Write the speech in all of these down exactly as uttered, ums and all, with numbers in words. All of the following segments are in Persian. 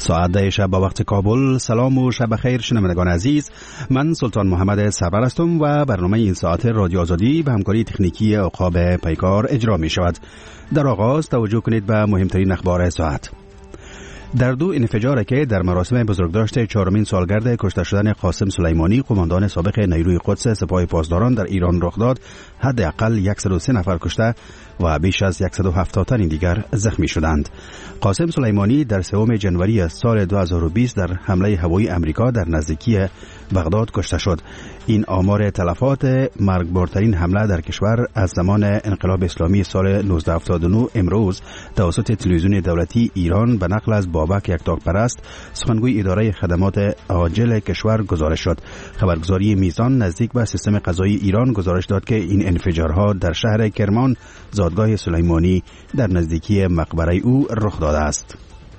ساعت ده شب با وقت کابل. سلام و شب خیر شنوندگان عزیز، من سلطان محمد سرور هستم و برنامه این ساعت رادیو آزادی به همکاری تکنیکی عقاب پیکار اجرا می شود. در آغاز توجه کنید به مهمترین اخبار ساعت. در دو انفجار که در مراسم بزرگداشت چهارمین سالگرد کشته شدن قاسم سلیمانی، قماندان سابق نیروی قدس سپاه پاسداران در ایران رخ داد، حداقل صد و سه نفر کشته و بیش از صد و هفتاد تن دیگر زخمی شدند. قاسم سلیمانی در سوم جنوری سال دو هزار و بیست در حمله هوایی امریکا در نزدیکی بغداد کشته شد. این آمار تلفات مرگبارترین حمله در کشور از زمان انقلاب اسلامی سال نوزده هفتاد و نه امروز توسط تلویزیون دولتی ایران به نقل از بابک یکتاپرست، سخنگوی اداره خدمات عاجل کشور گزارش شد. خبرگزاری میزان نزدیک به سیستم قضایی ایران گزارش داد که این انفجارها در شهر کرمان، زادگاه سلیمانی در نزدیکی مقبره او رخ داده است.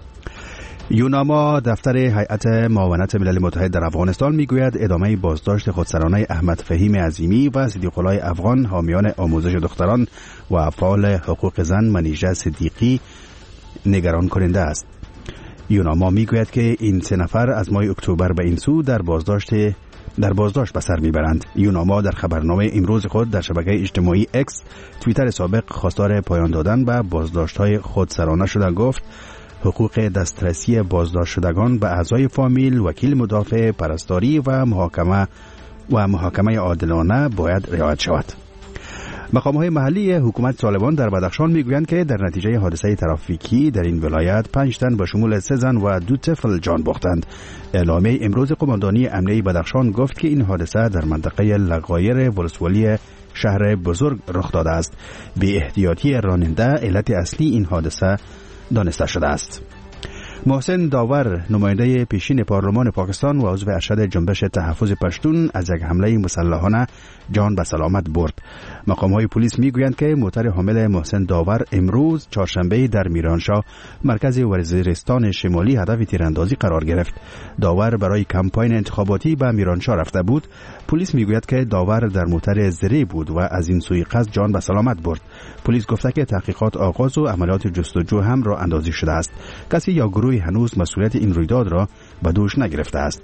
یوناما دفتر هیئت معاونت ملل متحد در افغانستان میگوید ادامه بازداشت خودسرانه احمد فهیم عظیمی و صدیق الله افغان، حامیان آموزش دختران و فعال حقوق زن منیژه صدیقی، نگران کننده است. یوناما میگوید که این سه نفر از ماه اکتبر به این سو در بازداشت در بازداشت به سر میبرند. یوناما در خبرنامه امروز خود در شبکه اجتماعی اکس، توییتر سابق، خواستار پایان دادن به بازداشت‌های خودسرانه شده گفت حقوق دسترسی بازداشت شدگان به اعضای فامیل، وکیل مدافع، پرستاری و محاکمه و محاکمه عادلانه باید رعایت شود. مقام‌های محلی حکومت طالبان در بدخشان میگویند که در نتیجه حادثه ترافیکی در این ولایت پنج تن به شمول سه زن و دو طفل جان باختند. اعلامیه امروز قماندانی امنیه بدخشان گفت که این حادثه در منطقه لغایر ولسوالی شهر بزرگ رخ داده است. بی احتیاطی راننده علت اصلی این حادثه دانسته شده است. محسن داور، نماینده پیشین پارلمان پاکستان و عضو ارشد جنبش تحفظ پشتون، از یک حمله مسلحانه جان به سلامت برد. مقام‌های پلیس میگویند که موتر حامل محسن داور امروز چهارشنبه در میرانشاه، مرکز وزیرستان شمالی، هدف تیراندازی قرار گرفت. داور برای کمپاین انتخاباتی به میرانشاه رفته بود. پلیس میگوید که داور در موتر زری بود و از این سوی قصد جان به سلامت برد. پلیس گفته که تحقیقات آغاز و عملیات جستجو هم راه اندازی شده است. کسی یا گروهی هنوز مسئولیت این رویداد را به دوش نگرفته است.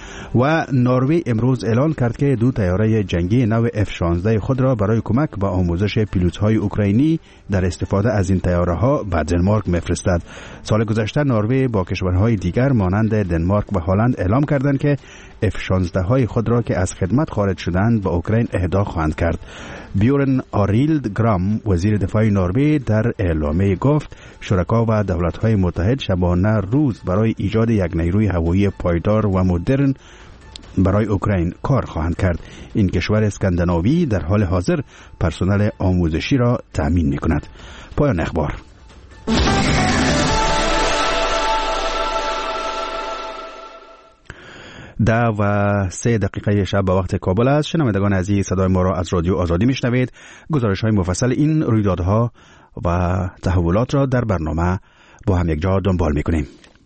و نروژ امروز اعلان کرد که دو طیاره جنگی نو اف شانزده خود را برای کمک به آموزش پیلوت‌های اوکراینی در استفاده از این طیاره‌ها به دنمارک می‌فرستد. سال گذشته نروژ با کشورهای دیگر مانند دنمارک و هلند اعلام کردند که اف شانزده های خود را که از خدمت خارج شدند به اوکراین اهدا خواهند کرد. بیورن آریلد گرام، وزیر دفاع نروژ، در اعلامیه گفت شرکا و دولت‌های متحد شبانه روز برای ایجاد یک نیروی هوایی پایدار و مدرن برای اوکراین کار خواهند کرد. این کشور اسکاندیناوی در حال حاضر پرسنل آموزشی را تأمین می‌کند. پایان اخبار. ده و سه دقیقه شب به وقت کابل است. شنوندگان عزیز، صدای ما را از رادیو آزادی میشنوید. گزارش های مفصل این رویدادها و تحولات را در برنامه با هم یک جا دنبال میکنیم.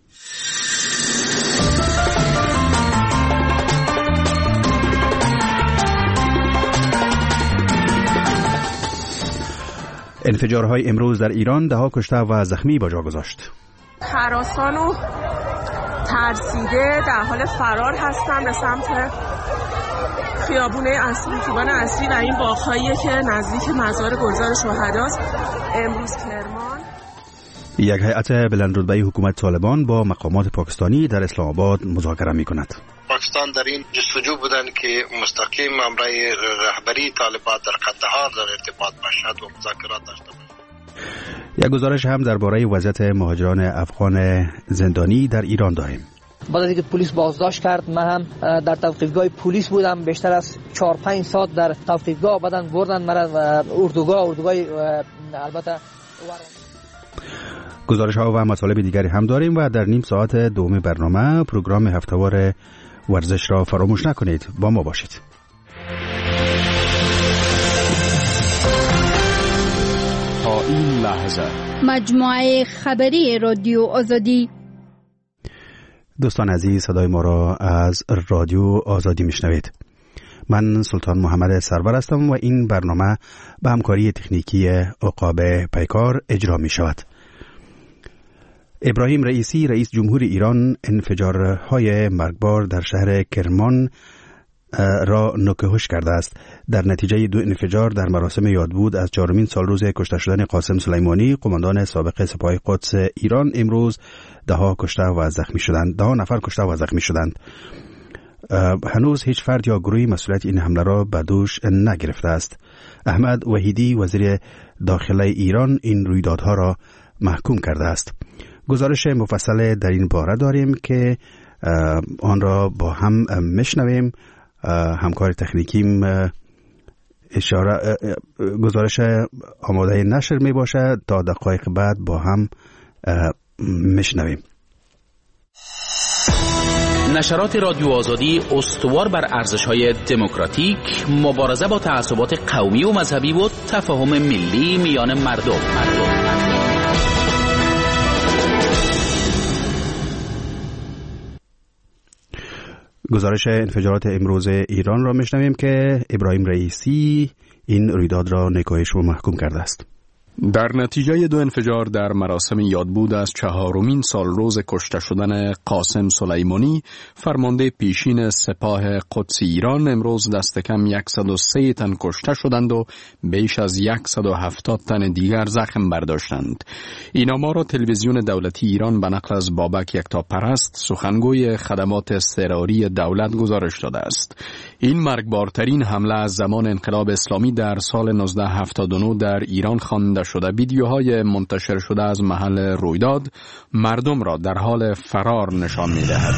انفجارهای امروز در ایران ده ها کشته و زخمی به جا گذاشت. هراسان و ترسیده در حال فرار هستم به سمت خیابون اصلی، خیابان اصلی و این باغ‌هایی که نزدیک مزار گلزار شهداست. امروز کرمان. یک هیئت بلندرتبه حکومت طالبان با مقامات پاکستانی در اسلام آباد مذاکره می‌کند. پاکستان در این جستجو بودند که مستقیم برای رهبری طالبان در قندهار در ارتباط باشد و مذاکرات داشته باشد. یک گزارش هم درباره وضعیت مهاجران افغان زندانی در ایران داریم. بعد از اینکه پلیس بازداشت کرد، من هم در توقیفگاه پلیس بودم بیشتر از چهار پنج ساعت در توقیفگاه. بعدن بردن مرا اردوگاه اردوگاه البته. گزارش ها و مطالب دیگری هم داریم و در نیم ساعت دوم برنامه پروگرام هفته‌وار ورزش را فراموش نکنید. با ما باشید. تا این لحظه مجموعه خبری رادیو آزادی. دوستان عزیز، صدای ما را از رادیو آزادی میشنوید. من سلطان محمد سرور هستم و این برنامه به همکاری تکنیکی عقاب پیکار اجرا می شود. ابراهیم رئیسی رئیس جمهور ایران انفجارهای مرگبار در شهر کرمان را نوکهش کرده است. در نتیجه دو انفجار در مراسم یادبود از چهارمین سالروز کشته شدن قاسم سلیمانی، قماندان سابق سپاه قدس ایران، امروز ده ها کشته و زخمی شدند. ده ها نفر کشته و زخمی شدند. هنوز هیچ فرد یا گروهی مسئولیت این حمله را به دوش نگرفته است. احمد وحیدی وزیر داخله ایران این رویدادها را محکوم کرده است. گزارش مفصل در این باره داریم که آن را با هم میشنویم. همکار تکنیکیم اشاره گزارش آماده نشر می باشد، تا دقایق بعد با هم میشنویم. نشرات رادیو آزادی استوار بر ارزش‌های دموکراتیک، مبارزه با تعصبات قومی و مذهبی و تفاهم ملی میان مردم. مردم. گزارش انفجارات امروز ایران را میشنویم که ابراهیم رئیسی این رویداد را نکوهش و محکوم کرده است. در نتیجه دو انفجار در مراسم یادبود از چهارمین سالروز کشته شدن قاسم سلیمانی، فرمانده پیشین سپاه قدس ایران امروز دست کم صد و سه تن کشته شدند و بیش از صد و هفتاد تن دیگر زخم برداشتند. این آمار را تلویزیون دولتی ایران به نقل از بابک یکتاپرست، سخنگوی خدمات اضطراری دولت، گزارش داده است. این مرگبارترین حمله از زمان انقلاب اسلامی در سال نوزده هفتاد و نه در ایران خوانده شده. ویدیوهای منتشر شده از محل رویداد مردم را در حال فرار نشان می‌دهد.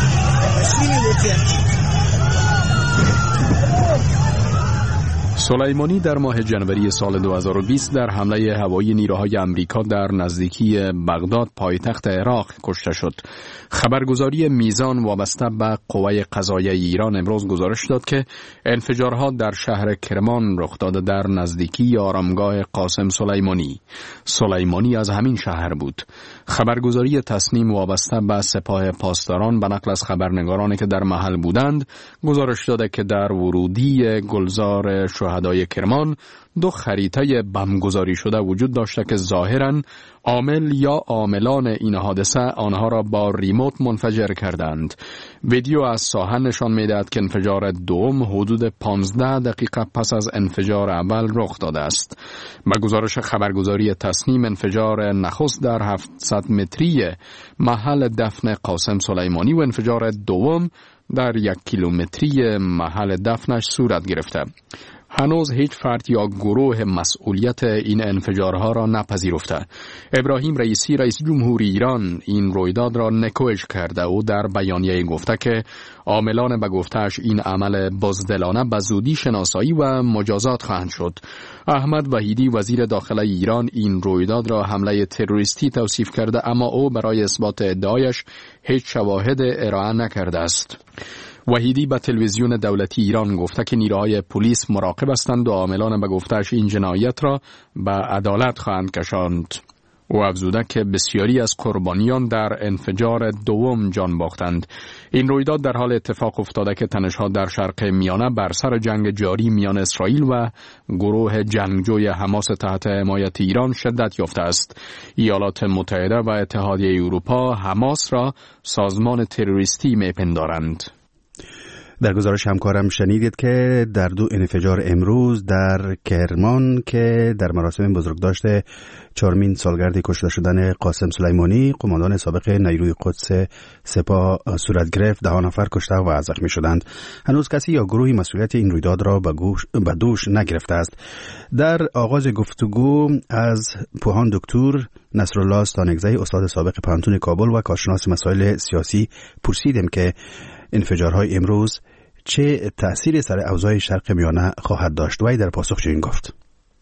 سلیمانی در ماه جنوری سال دو هزار و بیست در حمله هوایی نیروهای امریکا در نزدیکی بغداد پایتخت عراق کشته شد. خبرگزاری میزان وابسته به قوه قضاییه ایران امروز گزارش داد که انفجارها در شهر کرمان رخ داده در نزدیکی آرامگاه قاسم سلیمانی. سلیمانی از همین شهر بود. خبرگزاری تصنیم وابسته به سپاه پاسداران به نقل از خبرنگارانی که در محل بودند گزارش داده که در ورودی گلزار شهدای کرمان دو خریطه بمگذاری شده وجود داشته که ظاهراً عامل یا عاملان این حادثه آنها را با ریموت منفجر کردند. ویدیو از ساحه نشان می‌دهد که انفجار دوم حدود پانزده دقیقه پس از انفجار اول رخ داده است. به گزارش خبرگزاری تصنیم، انفجار نخست در هفتصد متری محل دفن قاسم سلیمانی و انفجار دوم در یک کیلومتری محل دفنش صورت گرفته. هنوز هیچ فرد یا گروه مسئولیت این انفجارها را نپذیرفته. ابراهیم رئیسی رئیس جمهور ایران این رویداد را نکوهش کرده و در بیانیه گفته که عاملان به گفته‌اش این عمل بزدلانه به زودی شناسایی و مجازات خواهند شد. احمد وحیدی وزیر داخله ایران این رویداد را حمله تروریستی توصیف کرده، اما او برای اثبات ادعایش هیچ شواهد ارائه نکرده است. وحیدی به تلویزیون دولتی ایران گفته که نیروهای پلیس مراقب هستند و عاملان به گفته‌اش این جنایت را به عدالت خواهند کشاند. او افزوده که بسیاری از قربانیان در انفجار دوم جان باختند. این رویداد در حال اتفاق افتاده که تنش‌ها در شرق میانه بر سر جنگ جاری میان اسرائیل و گروه جنگجوی حماس تحت حمایت ایران شدت یافته است. ایالات متحده و اتحادیه اروپا حماس را سازمان تروریستی می‌پندارند. در گزارش همکارم شنیدید که در دو انفجار امروز در کرمان که در مراسم بزرگداشت چهارمین سالگرد کشته شدن قاسم سلیمانی، قماندان سابق نیروی قدس سپاه صورت گرفت. ده نفر کشته و زخمی شدند. هنوز کسی یا گروهی مسئولیت این رویداد را به دوش نگرفته است. در آغاز گفتگو از پوهان دکتر نصرالله ستانکزی، استاد سابق پانتون کابل و کارشناس مسائل سیاسی، پرسیدیم که انفجارهای امروز چه تأثیری سر اوضاع شرق میانه خواهد داشت. وی در پاسخ چنین گفت: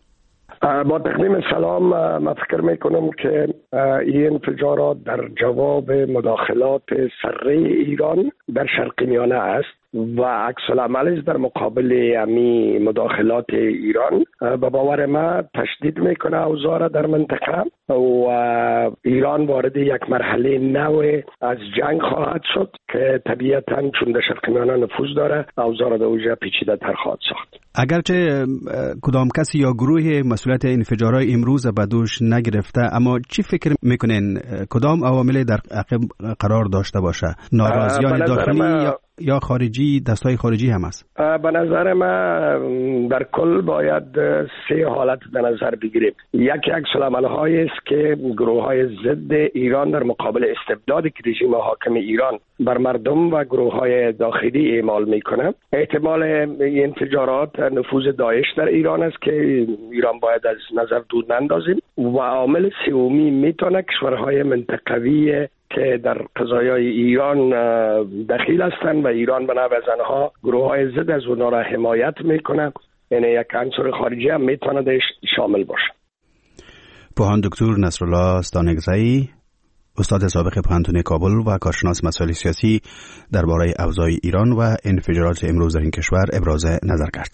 با تقدیم سلام، من فکر میکنم که این انفجارات در جواب مداخلات سره ایران در شرق میانه است و عکس العمل در مقابل امی مداخلات ایران به باور ما تشدید میکنه اوضاع در منطقه و ایران وارد یک مرحله نو از جنگ خواهد شد که طبیعتاً چون در شرق میانه نفوذ داره اوضاع در اوجه پیچیده تر خواهد ساخت. اگرچه کدام کسی یا گروه مسئولیت انفجارهای امروز به دوش نگرفته، اما چی فکر میکنین کدام عوامل در عقب قرار داشته باشه؟ ناراضیان داخلی یا یا خارجی، دستای خارجی هم است؟ به نظر من در کل باید سه حالت در نظر بگیریم. یکی عکس العمل‌هایی است که گروه‌های ضد ایران در مقابل استبدادی که رژیم حاکم ایران بر مردم و گروه‌های داخلی اعمال میکنه. احتمال این انفجارات نفوذ داعش در ایران است که ایران باید از نظر دور نندازیم. و عامل سومی میتونه کشورهای منطقوی که در قضایای ایران دخیل هستند و ایران به نوع از آنها گروه‌های ضد از اونها را حمایت میکنه، یعنی یک عنصر خارجی هم میتونه درش شامل باشه. پوهان دکتر نصرالله ستانگزایی، استاد سابق پوهنتون کابل و کارشناس مسائل سیاسی، درباره اوضاع ایران و انفجارات امروز در این کشور ابراز نظر کرد.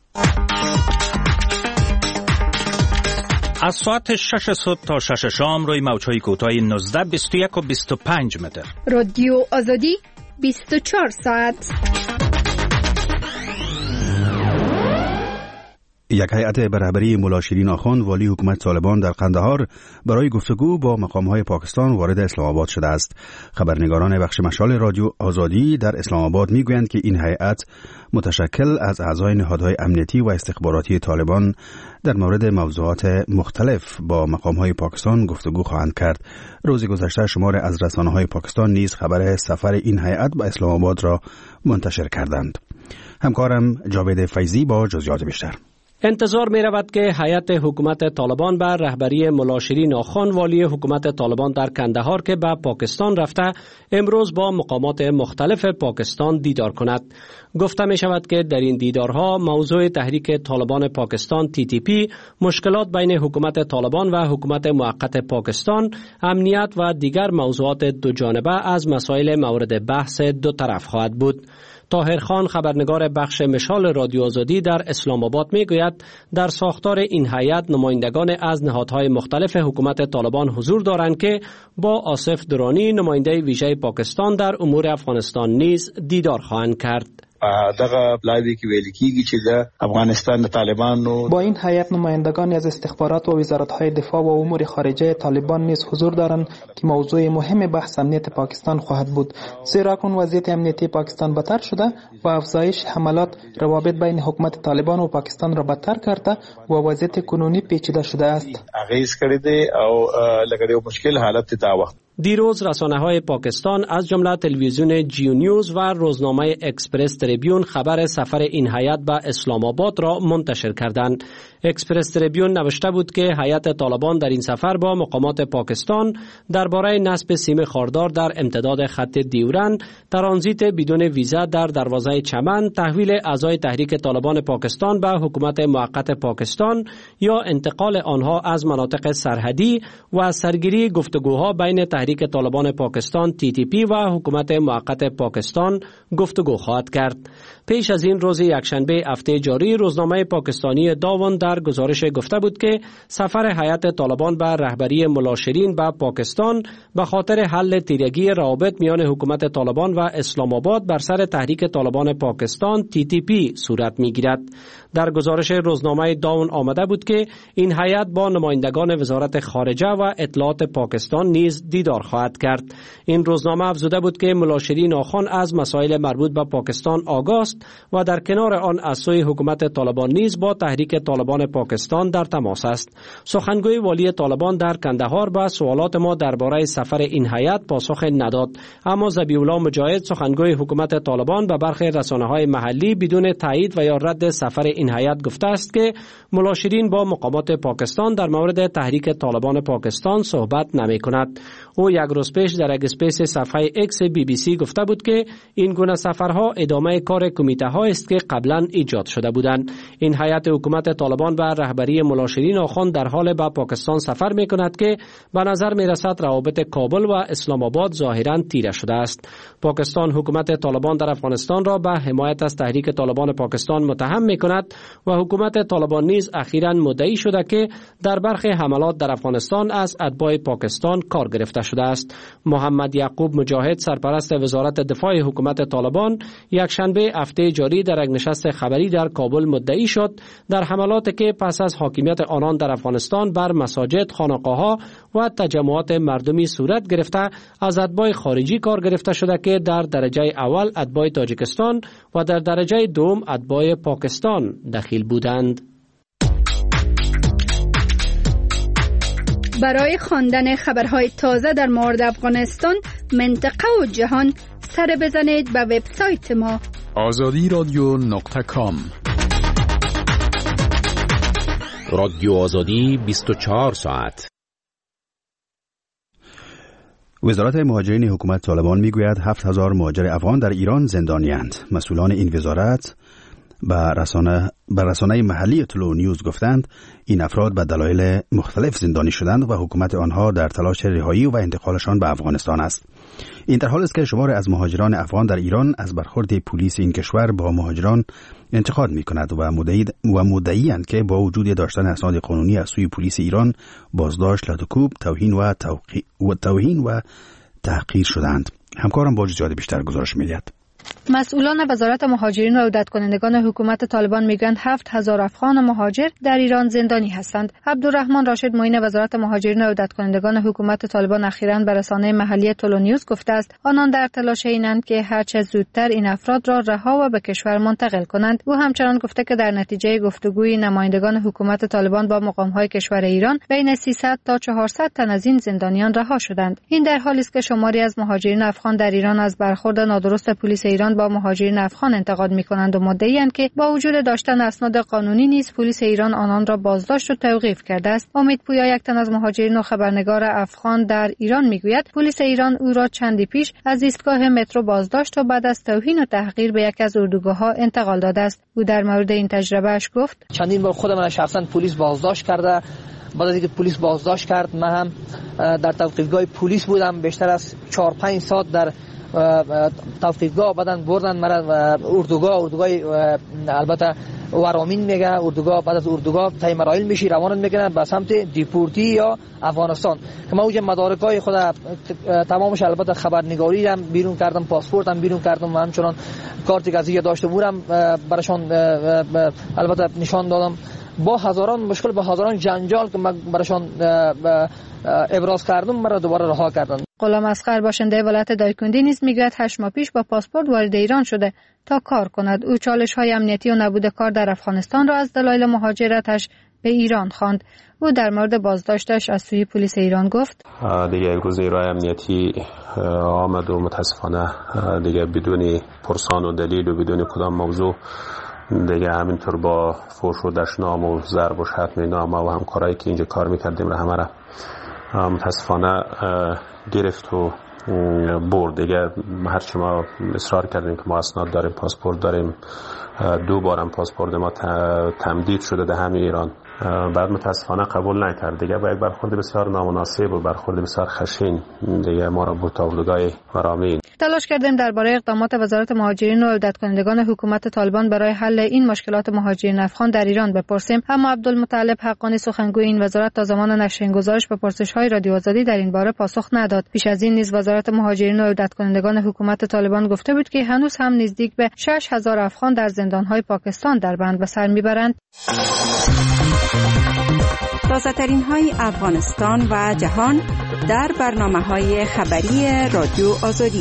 از ساعت شش صبح تا شش شام روی موج‌های کوتاه نوزده، بیست و یک و بیست و پنج متر. رادیو آزادی بیست و چهار ساعت. یک هیئت به رهبری ملا شیرین آخوند والی حکومت طالبان در قندهار برای گفتگو با مقام‌های پاکستان وارد اسلام آباد شده است. خبرنگاران بخش مشال رادیو آزادی در اسلام آباد میگویند که این هیئت متشکل از اعضای نهادهای امنیتی و استخباراتی طالبان در مورد موضوعات مختلف با مقام‌های پاکستان گفتگو خواهند کرد. روز گذشته شمار از رسانه‌های پاکستان نیز خبر سفر این هیئت به اسلام آباد را منتشر کردند. همکارم جاوید فیضی با جزئیات بیشتر. انتظار می رود که هیئت حکومت طالبان بر رهبری ملا شیرین آخوند والی حکومت طالبان در کندهار که به پاکستان رفته امروز با مقامات مختلف پاکستان دیدار کند. گفته می شود که در این دیدارها موضوع تحریک طالبان پاکستان تی تی پی، مشکلات بین حکومت طالبان و حکومت موقت پاکستان، امنیت و دیگر موضوعات دو جانبه از مسائل مورد بحث دو طرف خواهد بود. طاهر خان خبرنگار بخش مشال رادیو آزادی در اسلام آباد میگوید در ساختار این هیئت نمایندگان از نهادهای مختلف حکومت طالبان حضور دارند که با آصف درانی نماینده ویژه پاکستان در امور افغانستان نیز دیدار خواهند کرد. دغه بلادی کې ویل کیږي چې د افغانستان د طالبانو با این هیئت نمایندگانی از استخبارات و وزارت‌های دفاع و امور خارجه طالبان نیز حضور دارند که موضوع مهم بحث امنیت پاکستان خواهد بود، زیرا کنون وضعیت امنیتی پاکستان بدتر شده و افزایش حملات روابط بین حکومت طالبان و پاکستان را بدتر کرده و وضعیت کنونی پیچیده شده است. اغیز کړی دی او لکه یو مشکل حالت دا وخت. دیروز رسانه‌های پاکستان از جمله تلویزیون جیو نیوز و روزنامه اکسپرس تریبیون خبر سفر این هیئت به اسلام آباد را منتشر کردند. اکسپرس تریبیون نوشته بود که هیئت طالبان در این سفر با مقامات پاکستان درباره نصب سیم خاردار در امتداد خط دیورن، ترانزیت بدون ویزا در دروازه چمن، تحویل اعضای تحریک طالبان پاکستان به حکومت موقت پاکستان یا انتقال آنها از مناطق سرحدی و سرگیری گفتگوها بین تحریک طالبان پاکستان تی تی پی و حکومت موقت پاکستان گفتگو خواهد کرد. پیش از این روز یکشنبه هفته جاری روزنامه پاکستانی داون در گزارش گفته بود که سفر هیئت طالبان به رهبری ملا شیرین به پاکستان به خاطر حل تیرگی روابط میان حکومت طالبان و اسلام آباد بر سر تحریک طالبان پاکستان تی تی پی صورت میگیرد. در گزارش روزنامه داون آمده بود که این هیئت با نمایندگان وزارت خارجه و اطلاعات پاکستان نیز دیدار خواهد کرد. این روزنامه افزوده بود که ملا شیرین آخوند از مسائل مربوط به پاکستان آگاه است و در کنار آن از سوی حکومت طالبان نیز با تحریک طالبان پاکستان در تماس است. سخنگوی والی طالبان در کندهار به سوالات ما درباره سفر این هیئت پاسخ نداد، اما ذبیح الله مجاهد سخنگوی حکومت طالبان به برخی رسانه‌های محلی بدون تایید و یا رد سفر این هیئت گفته است که ملا شیرین با مقامات پاکستان در مورد تحریک طالبان پاکستان صحبت نمی‌کند. او او یک روز پیش در یک اسپیس صفحه اکس بی بی سی گفته بود که این گونه سفرها ادامه کار کمیته ها است که قبلا ایجاد شده بودند. این هیئت حکومت طالبان و رهبری ملا شیرین آخوند در حال به پاکستان سفر می کند که به نظر می رسد روابط کابل و اسلام آباد ظاهرا تیره شده است. پاکستان حکومت طالبان در افغانستان را به حمایت از تحریک طالبان پاکستان متهم می کند و حکومت طالبان نیز اخیراً مدعی شده که در برخی حملات در افغانستان از اتباع پاکستان کار گرفته شده است. محمد یعقوب مجاهد سرپرست وزارت دفاع حکومت طالبان یک شنبه هفته جاری در یک نشست خبری در کابل مدعی شد در حملاتی که پس از حاکمیت آنان در افغانستان بر مساجد، خانقاه‌ها و تجمعات مردمی صورت گرفته از اتباع خارجی کار گرفته شده که در درجه اول اتباع تاجیکستان و در درجه دوم اتباع پاکستان دخیل بودند. برای خواندن خبرهای تازه در مورد افغانستان، منطقه و جهان سر بزنید به وبسایت ما آزادی رادیو نقطه کام. رادیو آزادی بیست و چهار ساعت. وزارت مهاجرین حکومت طالبان میگوید هفت هزار مهاجر افغان در ایران زندانی‌اند. مسئولان این وزارت به رسانه به رسانه محلی طلوع نیوز گفتند این افراد به دلایل مختلف زندانی شدند و حکومت آنها در تلاش رهایی و انتقالشان به افغانستان است. این در حالی است که شمار از مهاجران افغان در ایران از برخورد پلیس این کشور با مهاجران انتقاد می‌کند و مدعی و مدعی‌اند که با وجود داشتن اسناد قانونی از سوی پلیس ایران بازداشت، لطوکوب، توهین و توقی... و توهین و تحقیر شدند. همکارم با جزئیات بیشتر گزارش می‌دهد. مسئولان وزارت مهاجرین و عودت کنندگان حکومت طالبان میگویند هفت هزار افغان مهاجر در ایران زندانی هستند. عبدالرحمن راشد معین وزارت مهاجرین و عودت کنندگان حکومت طالبان اخیراً به رسانه محلی طلوع نیوز گفته است آنان در تلاش اینند که هر چه زودتر این افراد را رها و به کشور منتقل کنند. او همچنان گفته که در نتیجه گفتگوی نمایندگان حکومت طالبان با مقام‌های کشور ایران بین سیصد تا چهارصد تن از این زندانیان رها شدند. این در حالی است که شماری از مهاجرین افغان در ایران از برخورد نادرست پلیس ایران با مهاجرین افغان انتقاد می‌کنند و مدعی‌اند که با وجود داشتن اسناد قانونی نیز پلیس ایران آنان را بازداشت و توقیف کرده است. امید پویا یک تن از مهاجرین و خبرنگار افغان در ایران میگوید پلیس ایران او را چندی پیش از ایستگاه مترو بازداشت و بعد از توهین و تحقیر به یک از اردوگاه‌ها انتقال داده است. او در مورد این تجربه‌اش گفت چندین بار خودم را شخصا پلیس بازداشت کرده. بعد از اینکه پلیس بازداشت کرد من هم در توقیفگاه پلیس بودم بیشتر از چهار پنج ساعت در توقیفگاه. بعدن بردن مرا اردوگاه اردوگاه البته ورامین میگه اردوگاه. بعد از اردوگاه طی مراحل میشی روانت میکنه به سمت دیپورتی یا افغانستان که من اونجا مدارکای خود تمامش البته خبرنگاری هم بیرون کردم، پاسپورت هم بیرون کردم و همچنان کارتی که از اینجا داشته بودم براشون البته نشان دادم. با هزاران مشکل با هزاران جنجال که من براشون ابراز کردم مرا دوباره رها کردن. غلام اصغر باشنده ولایت دایکندی نیز میگوید هشت ماه پیش با پاسپورت وارد ایران شده تا کار کند. او چالش‌های امنیتی و نبود کار در افغانستان را از دلایل مهاجرتش به ایران خواند. او در مورد بازداشتش از سوی پلیس ایران گفت دیگه روز ایرای امنیتی آمد و متاسفانه دیگه بدون پرسان و دلیل و بدون کدام موضوع دیگه همینطور با فحش و دشنام و ضرب و شتم نامه و همکارایی که اینجا کار میکردیم را همه را متاسفانه گرفت و برد. دیگه هرچی ما اصرار کردیم که ما اسناد داریم، پاسپورت داریم، دو بارم پاسپورت ما تمدید شده در همه ایران، بعد متاسفانه قبول نکرد. دیگه با یک برخورد بسیار نامناسب و برخورد بسیار خشن دیگه ما را برد تا اردوگاه ورامین. تلاش کردیم درباره اقدامات وزارت مهاجرین و عودت کنندگان حکومت طالبان برای حل این مشکلات مهاجرین افغان در ایران بپرسیم، اما عبدالمطلب حقانی سخنگوی این وزارت تا زمان نشر این گزارش به پرسش‌های رادیو آزادی در این باره پاسخ نداد. پیش از این نیز وزارت مهاجرین و عودت کنندگان حکومت طالبان گفته بود که هنوز هم نزدیک به شش هزار افغان در زندان‌های پاکستان در بند به سر میبرند. تازه‌ترین های افغانستان و جهان در برنامه‌های خبری رادیو آزادی.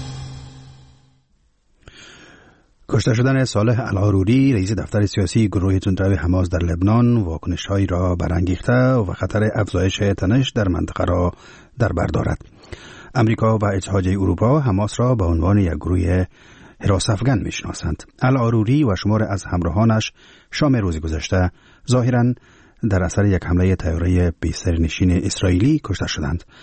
کشته شدن صالح العاروری رئیس دفتر سیاسی گروه تندرو حماس در لبنان واکنش‌هایی را برانگیخته و خطر افزایش تنش در منطقه را در بر دارد. امریکا و اتحادیه اروپا حماس را به عنوان یک گروه حراس افغان می‌شناسند. العاروری و شمار از همراهانش شام روز گذشته ظاهراً در اثر یک حمله طیاره بی‌سرنشین اسرائیلی کشته شدند.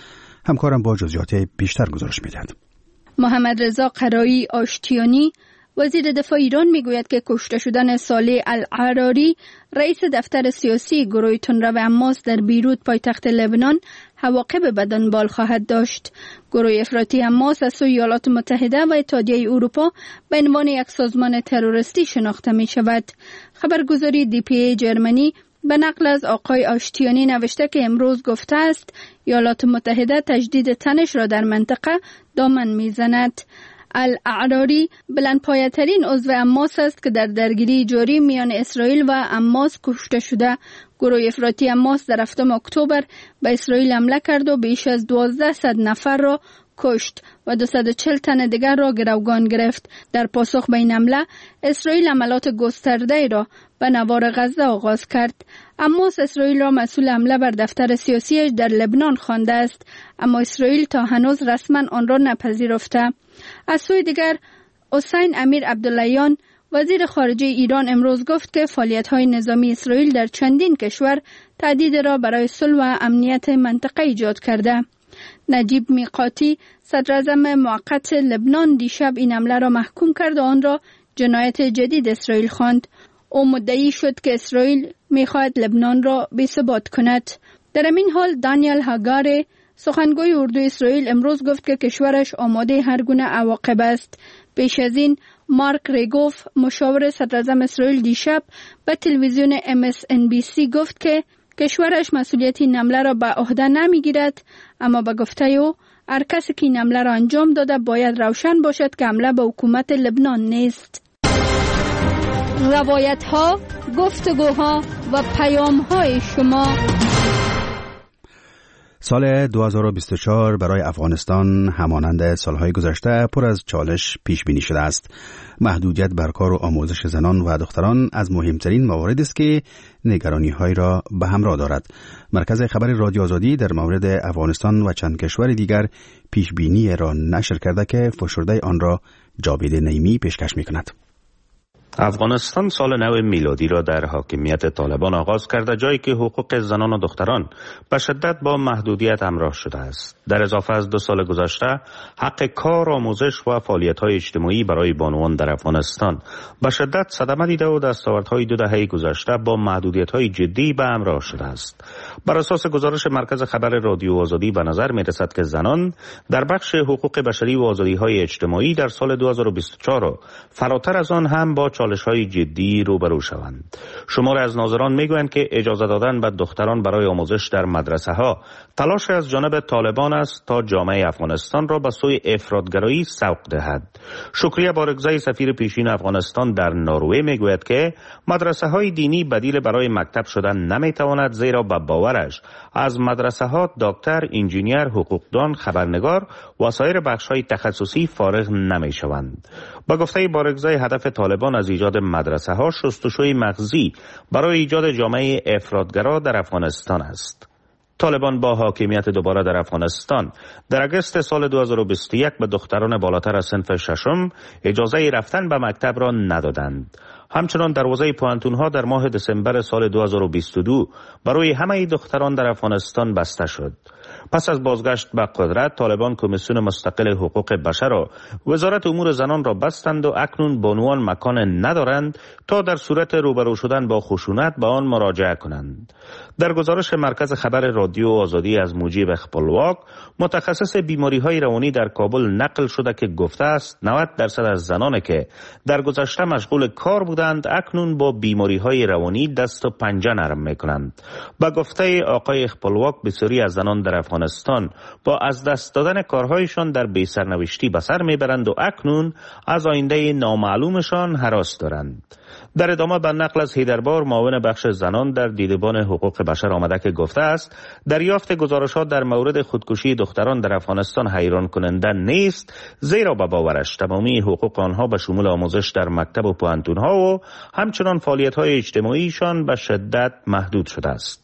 همکارم با جزئیات بیشتر گزارش می‌دهد. محمد رضا قرایی آشتیانی وزیر دفاع ایران میگوید که کشته شدن صالح العراری رئیس دفتر سیاسی گروه تندرو حماس در بیروت پایتخت لبنان عواقب بدنبال خواهد داشت. گروه افراطی حماس از سوی ایالات متحده و اتحادیه اروپا به عنوان یک سازمان تروریستی شناخته می شود. خبرگزاری دی پی ای جرمنی به نقل از آقای آشتیانی نوشته که امروز گفته است ایالات متحده تجدید تنش را در منطقه دامن می زند. الاعراری بلندپایه‌ترین عضو حماس است که در درگیری جاری میان اسرائیل و حماس کشته شده. گروه افراطی حماس در هفتم اکتبر به اسرائیل حمله کرد و بیش از دوازده صد نفر را کشت و دویست و چهل تن دیگر را گروگان گرفت. در پاسخ به این حمله اسرائیل عملیات گسترده را به نوار غزه آغاز کرد. حماس اسرائیل را مسئول حمله بر دفتر سیاسیش در لبنان خوانده است، اما اسرائیل تا هنوز رسما آن را نپذیرفته. از سوی دیگر حسین امیر عبداللهیان وزیر خارجه ایران امروز گفت که فعالیت‌های نظامی اسرائیل در چندین کشور تهدید را برای صلح و امنیت منطقه ایجاد کرده. نجیب میقاتی صدر اعظم موقت لبنان دیشب این حمله را محکوم کرد و آن را جنایت جدید اسرائیل خواند. او مدعی شد که اسرائیل می‌خواهد لبنان را بی‌ثبات کند. در این حال دانیل هاگاره سخنگوی اردوی اسرائیل امروز گفت که کشورش آماده هر گونه عواقب است. پیش از این مارک ریگوف مشاور صدر اعظم اسرائیل دیشب به تلویزیون ام اس ان بی سی گفت که کشورش مسئولیت این حمله را به عهده نمیگیرد، اما به گفته او هر کسی که این حمله را انجام داده باید روشن باشد که حمله به حکومت لبنان نیست. روایت ها، گفتگوها و پیام های شما. سال دو هزار و بیست و چهار برای افغانستان همانند سالهای گذشته پر از چالش پیش بینی شده است. محدودیت بر کار و آموزش زنان و دختران از مهمترین موارد است که نگرانی‌های را به همراه دارد. مرکز خبر رادیو آزادی در مورد افغانستان و چند کشور دیگر پیش بینی را نشر کرده که فشرده آن را جاوید نعیمی پیشکش می‌کند. افغانستان سال نو میلادی را در حاکمیت طالبان آغاز کرده، جایی که حقوق زنان و دختران به شدت با محدودیت همراه شده است. در اضافه از دو سال گذشته حق کار، آموزش و فعالیت‌های اجتماعی برای بانوان در افغانستان به شدت صدمه دیده و دستاوردهای دو دهه گذشته با محدودیت‌های جدی به همراه شده است. بر اساس گزارش مرکز خبر رادیو آزادی به نظر می‌رسد که زنان در بخش حقوق بشری و آزادی‌های اجتماعی در سال دو هزار و بیست و چهار فراتر از آن هم با چالش‌های جدی روبرو شوند. شمار از ناظران میگویند که اجازه دادن به دختران برای آموزش در مدرسه‌ها تلاش از جانب طالبان است تا جامعه افغانستان را به سوی افراطگرایی سوق دهد. شکریه بارگزای سفیر پیشین افغانستان در نروژ میگوید که مدرسه‌های دینی بدیل برای مکتب شدن نمیتواند، زیرا به باورش از مدرسه‌ها دکتر، انجینیر، حقوقدان، خبرنگار و سایر بخش‌های تخصصی فارغ نمیشوند. با گفته بارگزای هدف طالبان از ایجاد مدرسه ها شستشوی مغزی برای ایجاد جامعه افراطگرا در افغانستان است. طالبان با حاکمیت دوباره در افغانستان در اگست سال دو هزار و بیست و یک به دختران بالاتر از صنف ششم اجازه رفتن به مکتب را ندادند. همچنان دروازه پوانتون‌ها در ماه دسامبر سال دو هزار و بیست و دو برای همه دختران در افغانستان بسته شد. پس از بازگشت به قدرت، طالبان کمیسیون مستقل حقوق بشر و وزارت امور زنان را بستند و اکنون بانوان مکان ندارند تا در صورت روبرو شدن با خشونت به آن مراجعه کنند. در گزارش مرکز خبر رادیو آزادی از مجیب خپلواک، متخصص بیماری‌های روانی در کابل نقل شده که گفته است نود درصد از زنانی که در گذشته مشغول کار بودند اکنون با بیماری‌های روانی دست و پنجه نرم می‌کنند. با گفته آقای خپلواک، بسیاری از زنان در افغانستان با از دست دادن کارهایشان در بی‌سرنوشتی به سر میبرند و اکنون از آینده نامعلومشان هراس دارند. در ادامه به نقل از هیدربار، معاون بخش زنان در دیدبان حقوق بشر آمده که گفته است دریافت گزارشات در مورد خودکشی دختران در افغانستان حیران کننده نیست، زیرا به باورش تمامی حقوق آنها به شمول آموزش در مکتب و پوهنتون‌ها و همچنان فعالیت‌های اجتماعیشان به شدت محدود شده است.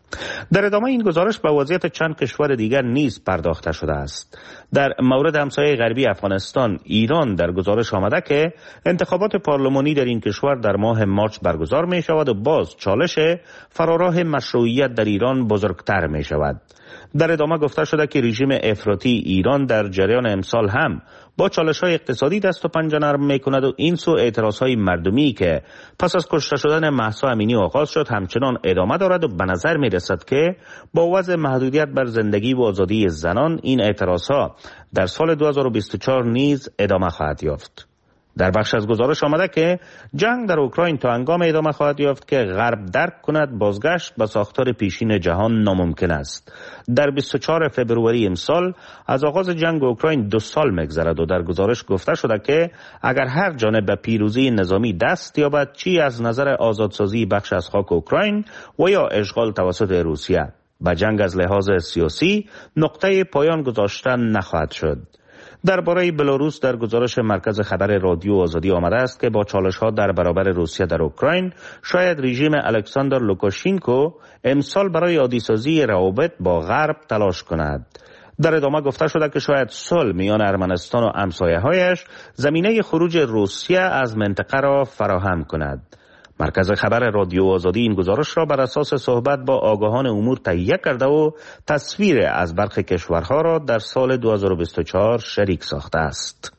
در ادامه این گزارش به وضعیت چند کشور دیگر نیز پرداخته شده است. در مورد همسایه غربی افغانستان، ایران، در گزارش آمده که انتخابات پارلمانی در این کشور در ماه مارچ برگزار می شود و باز چالش فراراه مشروعیت در ایران بزرگتر می شود. در ادامه گفته شده که رژیم افراطی ایران در جریان امسال هم با چالش‌های اقتصادی دست و پنجه نرم می‌کند و این سو اعتراض‌های مردمی که پس از کشته شدن مهسا امینی آغاز شد همچنان ادامه دارد و به نظر می‌رسد که با وضع محدودیت بر زندگی و آزادی زنان این اعتراض‌ها در سال دو هزار و بیست و چهار نیز ادامه خواهد یافت. در بخش از گزارش آمده که جنگ در اوکراین تا هنگام ادامه خواهد یافت که غرب درک کند بازگشت به ساختار پیشین جهان ناممکن است. در بیست و چهارم فوریه امسال از آغاز جنگ اوکراین دو سال می‌گذرد و در گزارش گفته شده که اگر هر جانب به پیروزی نظامی دست یابد، چی از نظر آزادسازی بخش از خاک اوکراین و یا اشغال توسط روسیه، به جنگ از لحاظ سیاسی نقطه پایان گذاشته نخواهد شد. درباره بلاروس در گزارش مرکز خبر رادیو آزادی آمده است که با چالش‌ها در برابر روسیه در اوکراین شاید رژیم الکساندر لوکاشینکو امسال برای عادی‌سازی روابط با غرب تلاش کند. در ادامه گفته شده که شاید صلح میان ارمنستان و همسایه‌هایش زمینه خروج روسیه از منطقه را فراهم کند. مرکز خبر رادیو آزادی این گزارش را بر اساس صحبت با آگاهان امور تهیه کرده و تصویر از برخی کشورها را در سال دو هزار و بیست و چهار شریک ساخته است.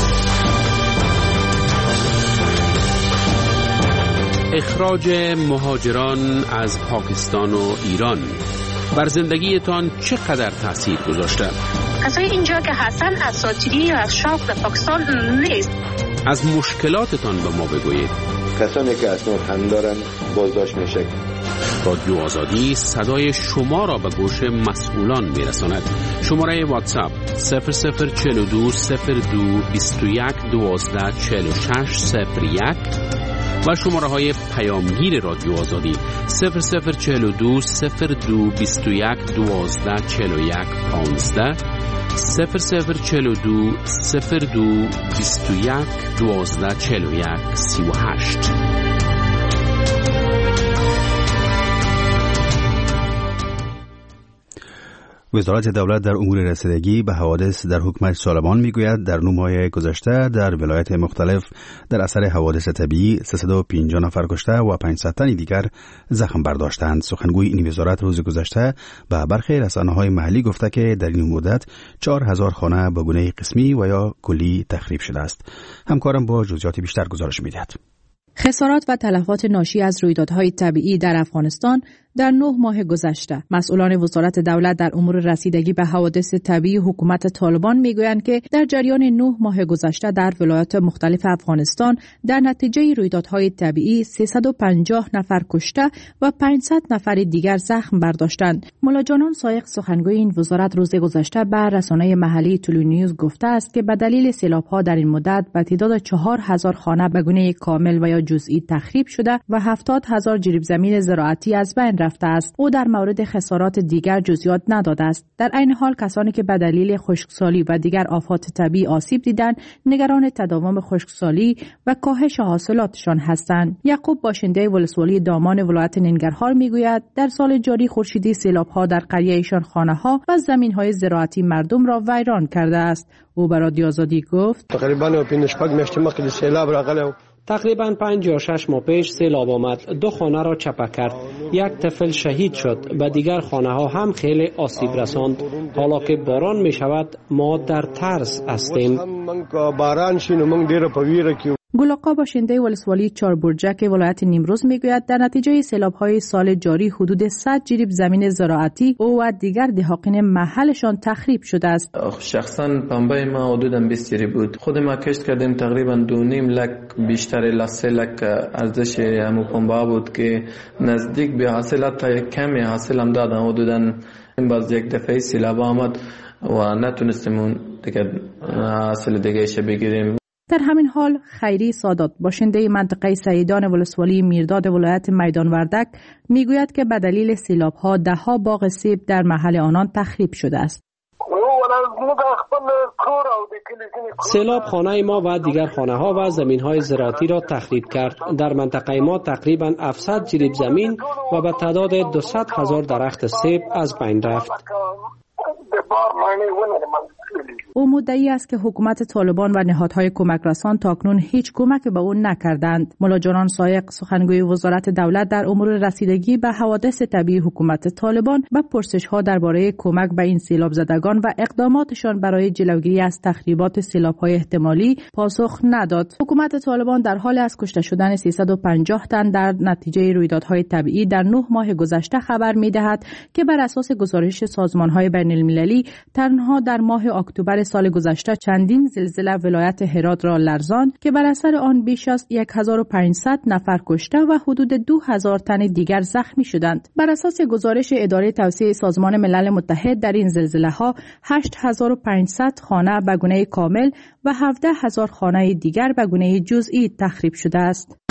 اخراج مهاجران از پاکستان و ایران بر زندگیتان چقدر تاثیر گذاشته؟ کسایی اینجا که هستن اساطیری یا از شوق در پاکستان نیست. از مشکلاتتان به ما بگویید. کسانی که اسناد هم دارن بازداشت میشه. رادیو آزادی صدای شما را به گوش مسئولان میرساند. شماره واتساپ صفر صفر چهل و دو صفر دو بیست و یک دوازده چهل و شش صفر یک و شماره های پیامگیر رادیو آزادی صفر صفر چهل و دو صفر دو بیست و یک دوازده چهل و یک پانزده صفر صفر چهل و دو صفر دو بیست و یک دوازده چهل و یک سی و هشت. وزارت دولت در امور رسیدگی به حوادث در حکومت طالبان میگوید در نه ماه گذشته در ولایت مختلف در اثر حوادث طبیعی سیصد و پنجاه نفر کشته و پانصد تن دیگر زخم برداشتند. سخنگوی این وزارت روز گذشته به برخی رسانه‌های محلی گفته که در این مدت چهار هزار خانه به گونه قسمی و یا کلی تخریب شده است. همکارم با جزئیات بیشتر گزارش می‌دهد. خسارات و تلفات ناشی از رویدادهای طبیعی در افغانستان در نه ماه گذشته. مسئولان وزارت دولت در امور رسیدگی به حوادث طبیعی حکومت طالبان میگویند که در جریان نه ماه گذشته در ولایات مختلف افغانستان در نتیجه رویدادهای طبیعی سیصد و پنجاه نفر کشته و پانصد نفر دیگر زخم برداشتند. مولا جانان سایق سخنگوی این وزارت روز گذشته به رسانه محلی طلوع نیوز گفته است که به دلیل سیلاب‌ها در این مدت به تعداد چهار هزار خانه به گونه کامل و یا جزئی تخریب شده و هفتاد هزار جریب زمین زراعتی از بین رفته است. او در مورد خسارات دیگر جزئیات نداده است. در عین حال کسانی که به دلیل خشکسالی و دیگر آفات طبیعی آسیب دیدند نگران تداوم خشکسالی و کاهش حاصلاتشان هستند. یعقوب باشنده ولسوالی دامان ولایت ننگرهار میگوید در سال جاری خورشیدی سیلاب‌ها در قریه ایشان خانه‌ها و زمین‌های زراعتی مردم را ویران کرده است. او به رادیو آزادی گفت تقریبا پنج میاشتې مخکې سیلاب راغلی. تقریباً پنج یا شش ماه پیش سیلاب آمد. دو خانه را چپه کرد. یک طفل شهید شد و دیگر خانه ها هم خیلی آسیب رساند. حالا که باران می شود ما در ترس هستیم. باران شینو من ډیره په ویره کې. گل باشنده ولسوالی چاربرجک ولایت نیمروز میگوید در نتیجه سیلاب‌های سال جاری حدود صد جریب زمین زراعتی او و دیگر دهاقین محلشان تخریب شده است. شخصا پنبه ما حدوداً بیست جریب بود. خود ما کشت کردیم تقریباً دو نیم لک بیشتر لسه لک ارزش همو پنبه بود که نزدیک به حاصلات تا کمی حاصل هم دادن. حدوداً باز یک دفعه سیلاب آمد و نتونستیم اون دیگه حاصل دیگه ایش بگیریم. در همین حال خیری سادات باشنده منطقه سیدان ولسوالی میرداد ولایت میدان وردک میگوید که به دلیل سیلاب‌ها ده‌ها باغ سیب در محل آنان تخریب شده است. سیلاب خانه ما و دیگر خانه ها و زمین های زراعتی را تخریب کرد. در منطقه ما تقریبا هفتصد جریب زمین و به تعداد دویست هزار درخت سیب از بین رفت. او مدعی است که حکومت طالبان و نهادهای کمک رسان تاکنون هیچ کمک به او نکردند. ملا جانان سایق سخنگوی وزارت دولت در امور رسیدگی به حوادث طبیعی حکومت طالبان به پرسش‌ها درباره کمک به این سیلاب زدگان و اقداماتشان برای جلوگیری از تخریبات سیلاب‌های احتمالی پاسخ نداد. حکومت طالبان در حال از کشته شدن سیصد و پنجاه تن در نتیجه رویدادهای طبیعی در نه ماه گذشته خبر می‌دهد که بر اساس گزارش سازمان‌های بین‌المللی تنها در ماه اکتبر سال گذشته چندین زلزله ولایت هرات را لرزاند که بر اثر آن بیش از هزار و پانصد نفر کشته و حدود دو هزار تن دیگر زخمی شدند. بر اساس گزارش اداره توسعه سازمان ملل متحد در این زلزله ها هشت هزار و پانصد خانه به گونه کامل و هفده هزار خانه دیگر به گونه جزئی تخریب شده است.